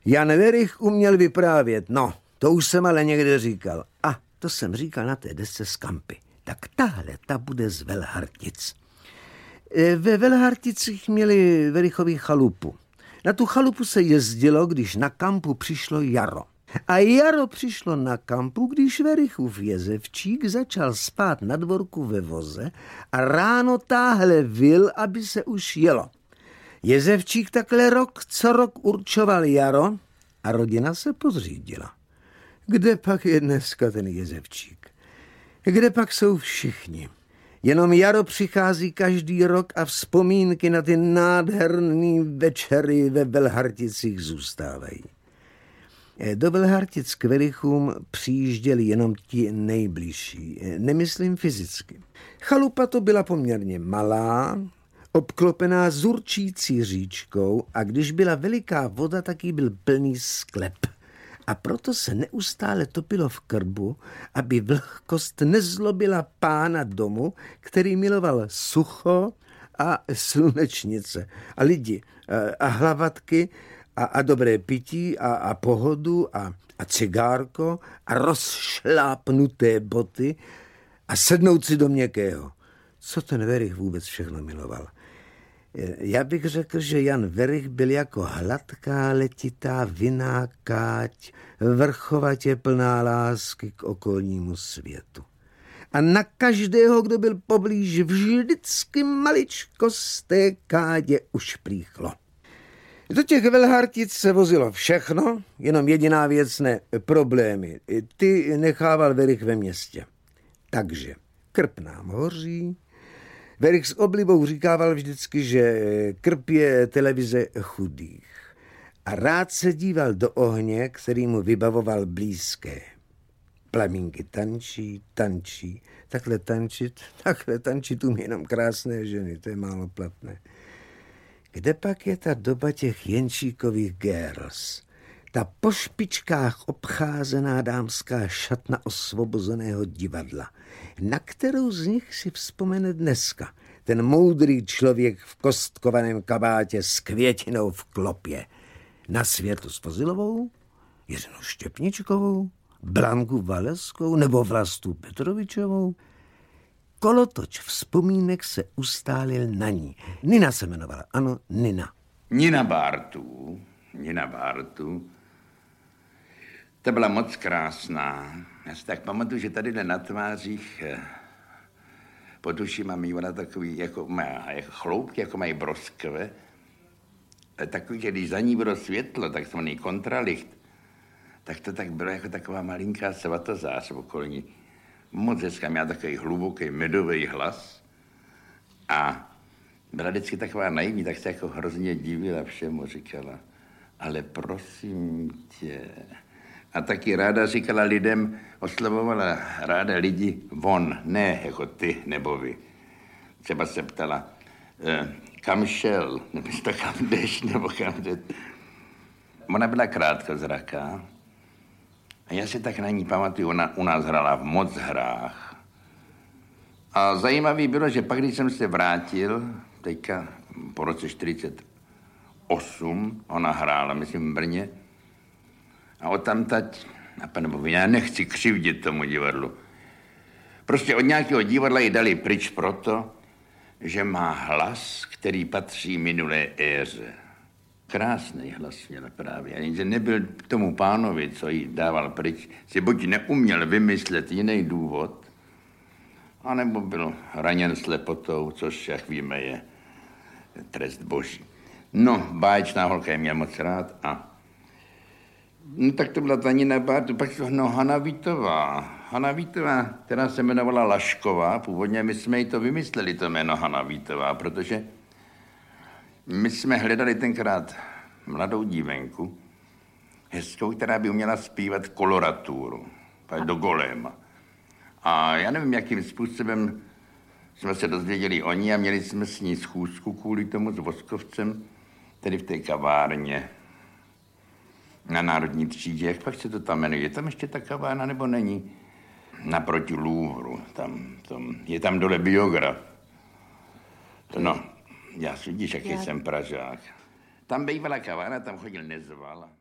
Jan Werich uměl vyprávět, no, to už jsem ale někde říkal. A to jsem říkal na té desce z Kampy. Tak tahle, ta bude z Velhartic. Ve Velharticích měli Werichovi chalupu. Na tu chalupu se jezdilo, když na Kampu přišlo jaro. A jaro přišlo na Kampu, když Werichův jezevčík začal spát na dvorku ve voze a ráno táhle vil, aby se už jelo. Jezevčík takhle rok co rok určoval jaro a rodina se pozřídila. Kde pak je dneska ten jezevčík? Kde pak jsou všichni? Jenom jaro přichází každý rok a vzpomínky na ty nádherný večery ve Velharticích zůstávají. Do Velhartic k Werichům přijížděli jenom ti nejbližší, nemyslím fyzicky. Chalupa to byla poměrně malá, obklopená zurčící říčkou a když byla veliká voda, tak jí byl plný sklep. A proto se neustále topilo v krbu, aby vlhkost nezlobila pána domu, který miloval sucho a slunečnice a lidi a hlavatky a dobré pití a pohodu a cigárko a rozšlápnuté boty a sednout si do měkkého. Co ten Werich vůbec všechno miloval? Já bych řekl, že Jan Werich byl jako hladká letitá vinná káť, vrchovatě plná lásky k okolnímu světu. A na každého, kdo byl poblíž, vždycky maličko z té kádě ušplíchlo. Do těch Velhartic se vozilo všechno, jenom jediná věc ne, problémy. Ty nechával Werich ve městě. Takže krb nám hoří. Werich s oblibou říkával vždycky, že krb je televize chudých. A rád se díval do ohně, který mu vybavoval blízké. Plamínky tančí, takhle tančit umí jenom krásné ženy, to je málo platné. Kde pak je ta doba těch Jenčíkových girls? Ta po špičkách obcházená dámská šatna osvobozeného divadla, na kterou z nich si vzpomene dneska ten moudrý člověk v kostkovaném kabátě s květinou v klopě. Na Světu Svozilovou, Jiřinu Štěpničkovou, Blanku Valeskou nebo Vlastu Petrovičovou. Kolotoč vzpomínek se ustálil na ní. Nina se jmenovala, ano, Nina. Nina Bartu. To byla moc krásná. Já si tak pamatuju, že tady na tvářích pod ušima mývala takový, jako chloupky, jako mají broskve. Takový, že když za ní bylo světlo, tak takzvaný kontralicht, tak to tak bylo jako taková malinká svatozář v okolí. Moc hezká, měla takový hluboký medový hlas a byla vždycky taková naivní, tak se jako hrozně divila všemu, říkala, ale prosím tě. A taky ráda říkala lidem, oslovovala ráda lidi von, ne jako ty nebo vy. Třeba se ptala, kam šel, nebo to kam jdeš, nebo kam jde. Ona byla krátkozraká. A já si tak na ní pamatuju, ona u nás hrála v moc hrách. A zajímavý bylo, že pak, když jsem se vrátil, teďka po roce 48, ona hrála, myslím, v Brně, a odtamtať, nebo já nechci křivdit tomu divadlu, prostě od nějakého divadla ji dali pryč proto, že má hlas, který patří minulé éře. Krásný hlas měla právě, jenže nebyl k tomu pánovi, co jí dával pryč, si buď neuměl vymyslet jiný důvod, anebo byl raněn slepotou, což, jak víme, je trest boží. No, báječná holka je měl moc rád a no, tak to byla ta Nina Bartu, pak to Hana Vítová, která se jmenovala Lašková, původně my jsme jí to vymysleli, to jméno Hana Vítová, protože my jsme hledali tenkrát mladou dívenku, hezkou, která by uměla zpívat koloraturu, do goléma. A já nevím, jakým způsobem jsme se dozvěděli o ní a měli jsme s ní schůzku kvůli tomu s Voskovcem, tedy v té kavárně na Národní třídě. Jak pak se to tam jmenuje? Je tam ještě ta kavárna, nebo není? Naproti Louvru, je tam dole biograf. No, já vidíš, jaký jsem Pražák. Tam bývala kavárna, tam chodil Nezval.